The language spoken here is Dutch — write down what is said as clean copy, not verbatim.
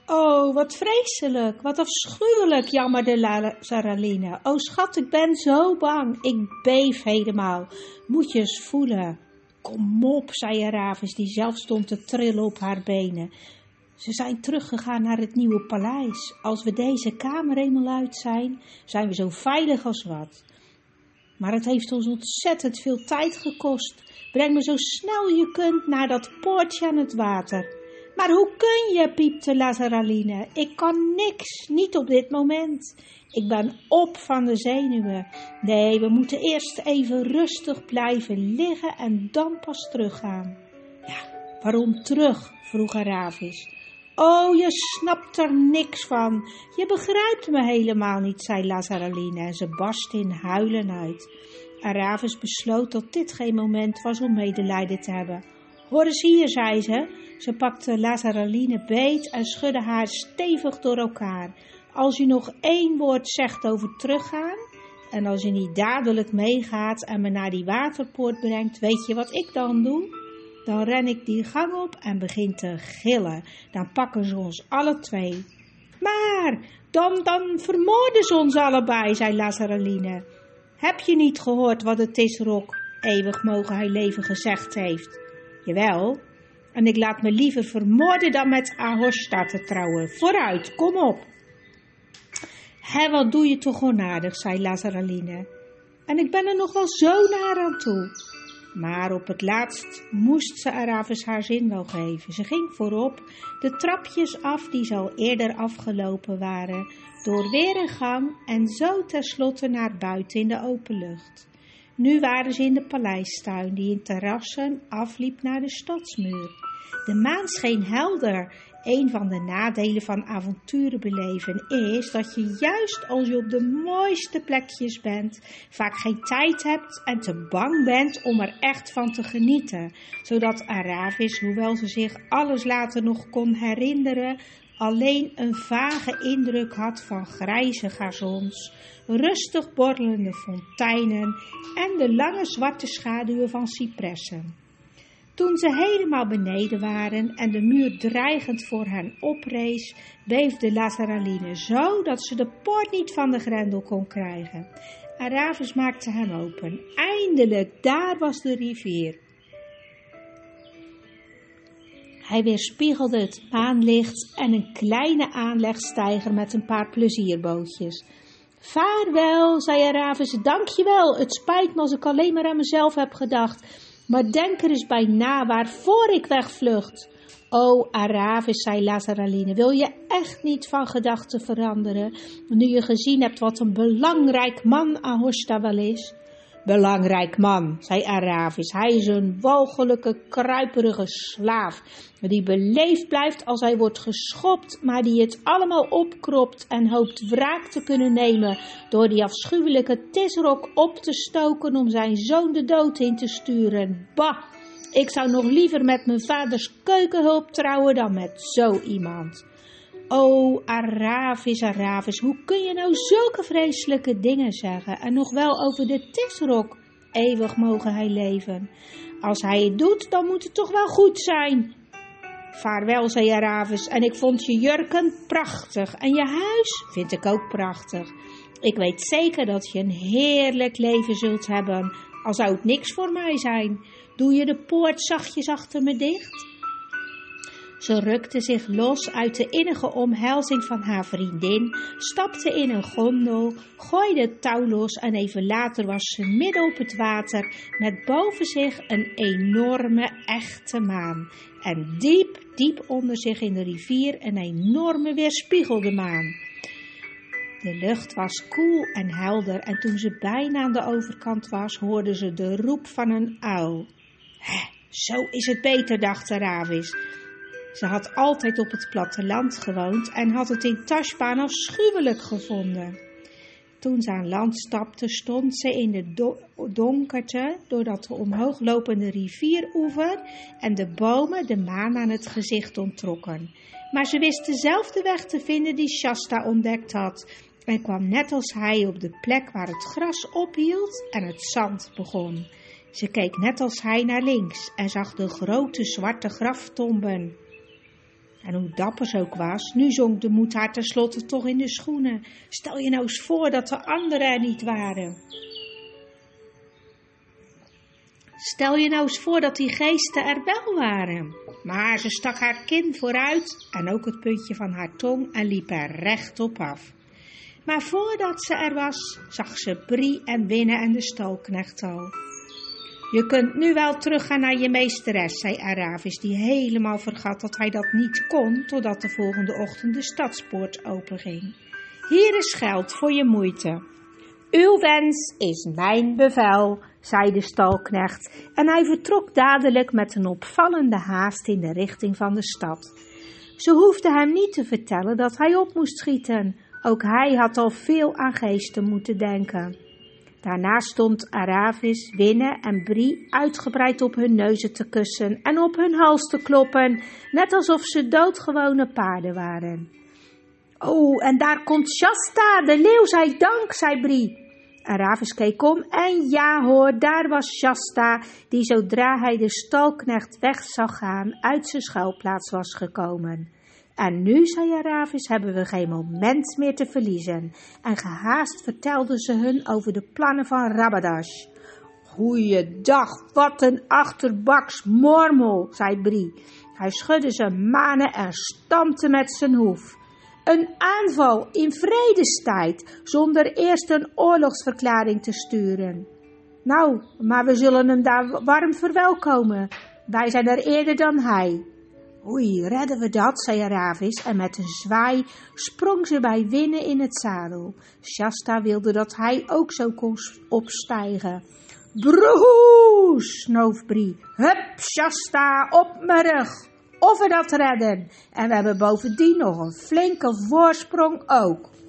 Oh, wat vreselijk, wat afschuwelijk, jammerde Lazareline. Oh schat, ik ben zo bang, ik beef helemaal. Moet je eens voelen. Kom op, zei Aravis, die zelf stond te trillen op haar benen. Ze zijn teruggegaan naar het nieuwe paleis. Als we deze kamer eenmaal uit zijn, zijn we zo veilig als wat. Maar het heeft ons ontzettend veel tijd gekost. Breng me zo snel je kunt naar dat poortje aan het water. Maar hoe kun je, piepte Lazareline. Ik kan niks, niet op dit moment. Ik ben op van de zenuwen. Nee, we moeten eerst even rustig blijven liggen en dan pas teruggaan. Ja, waarom terug? Vroeg Aravis. Oh, je snapt er niks van. Je begrijpt me helemaal niet, zei Lazareline en ze barstte in huilen uit. Aravis besloot dat dit geen moment was om medelijden te hebben. Hoor eens hier, zei ze. Ze pakte Lazareline beet en schudde haar stevig door elkaar. Als je nog 1 woord zegt over teruggaan, en als je niet dadelijk meegaat en me naar die waterpoort brengt, weet je wat ik dan doe? Dan ren ik die gang op en begin te gillen. Dan pakken ze ons alle 2. Maar, dan vermoorden ze ons allebei, zei Lazareline. Heb je niet gehoord wat de Tisrok, eeuwig mogen hij leven, gezegd heeft? Jawel, en ik laat me liever vermoorden dan met Ahoshta te trouwen. Vooruit, kom op. Hé, wat doe je toch onaardig, zei Lazareline. En ik ben er nog wel zo naar aan toe. Maar op het laatst moest ze Aravis haar zin wel geven. Ze ging voorop, de trapjes af die ze al eerder afgelopen waren, door weer een gang en zo tenslotte naar buiten in de open lucht. Nu waren ze in de paleistuin die in terrassen afliep naar de stadsmuur. De maan scheen helder. Een van de nadelen van avonturen beleven is dat je juist als je op de mooiste plekjes bent, vaak geen tijd hebt en te bang bent om er echt van te genieten. Zodat Aravis, hoewel ze zich alles later nog kon herinneren, alleen een vage indruk had van grijze gazons, rustig borrelende fonteinen en de lange zwarte schaduwen van cipressen. Toen ze helemaal beneden waren en de muur dreigend voor hen oprees, beefde Lazareline zo dat ze de poort niet van de grendel kon krijgen. Aravis maakte hem open. Eindelijk, daar was de rivier. Hij weerspiegelde het maanlicht en een kleine aanlegsteiger met een paar plezierbootjes. Vaarwel, zei Aravis, dankjewel. Het spijt me als ik alleen maar aan mezelf heb gedacht. Maar denk er eens bij na waarvoor ik wegvlucht. O, Aravis, zei Lazareline, wil je echt niet van gedachten veranderen, nu je gezien hebt wat een belangrijk man Ahoshta wel is? Belangrijk man, zei Aravis, hij is een walgelijke, kruiperige slaaf, die beleefd blijft als hij wordt geschopt, maar die het allemaal opkropt en hoopt wraak te kunnen nemen door die afschuwelijke Tisrok op te stoken om zijn zoon de dood in te sturen. Bah, ik zou nog liever met mijn vaders keukenhulp trouwen dan met zo iemand. O, Aravis, Aravis, hoe kun je nou zulke vreselijke dingen zeggen en nog wel over de Tisrok, eeuwig mogen hij leven. Als hij het doet, dan moet het toch wel goed zijn. Vaarwel, zei Aravis, en ik vond je jurken prachtig en je huis vind ik ook prachtig. Ik weet zeker dat je een heerlijk leven zult hebben, al zou het niks voor mij zijn. Doe je de poort zachtjes achter me dicht? Ze rukte zich los uit de innige omhelzing van haar vriendin, stapte in een gondel, gooide het touw los en even later was ze midden op het water met boven zich een enorme echte maan. En diep, diep onder zich in de rivier een enorme weerspiegelde maan. De lucht was koel en helder en toen ze bijna aan de overkant was, hoorde ze de roep van een uil. Zo is het beter, dacht Aravis. Ze had altijd op het platteland gewoond en had het in Tashbaan afschuwelijk gevonden. Toen ze aan land stapte, stond ze in de donkerte doordat de omhooglopende rivieroever en de bomen de maan aan het gezicht onttrokken. Maar ze wist dezelfde weg te vinden die Shasta ontdekt had en kwam net als hij op de plek waar het gras ophield en het zand begon. Ze keek net als hij naar links en zag de grote zwarte graftomben. En hoe dapper ze ook was, nu zonk de moed haar tenslotte toch in de schoenen. Stel je nou eens voor dat de anderen er niet waren. Stel je nou eens voor dat die geesten er wel waren. Maar ze stak haar kin vooruit en ook het puntje van haar tong en liep er rechtop af. Maar voordat ze er was, zag ze Brie en Winne en de stalknecht al. Je kunt nu wel teruggaan naar je meesteres, zei Aravis, die helemaal vergat dat hij dat niet kon, totdat de volgende ochtend de stadspoort openging. Hier is geld voor je moeite. Uw wens is mijn bevel, zei de stalknecht, en hij vertrok dadelijk met een opvallende haast in de richting van de stad. Ze hoefde hem niet te vertellen dat hij op moest schieten. Ook hij had al veel aan geesten moeten denken. Daarna stond Aravis, Winne en Brie uitgebreid op hun neuzen te kussen en op hun hals te kloppen, net alsof ze doodgewone paarden waren. Oh, en daar komt Shasta, de leeuw zij dank, zei Brie. Aravis keek om en ja hoor, daar was Shasta, die zodra hij de stalknecht weg zag gaan, uit zijn schuilplaats was gekomen. En nu, zei Aravis, hebben we geen moment meer te verliezen. En gehaast vertelden ze hun over de plannen van Rabadash. Goeiedag, wat een achterbaks mormel, zei Brie. Hij schudde zijn manen en stampte met zijn hoef. Een aanval in vredestijd, zonder eerst een oorlogsverklaring te sturen. Nou, maar we zullen hem daar warm verwelkomen. Wij zijn er eerder dan hij. Oei, redden we dat, zei Aravis, en met een zwaai sprong ze bij Winne in het zadel. Shasta wilde dat hij ook zo kon opstijgen. Broes, snoof Brie. Hup, Shasta, op mijn rug. Of we dat redden. En we hebben bovendien nog een flinke voorsprong ook.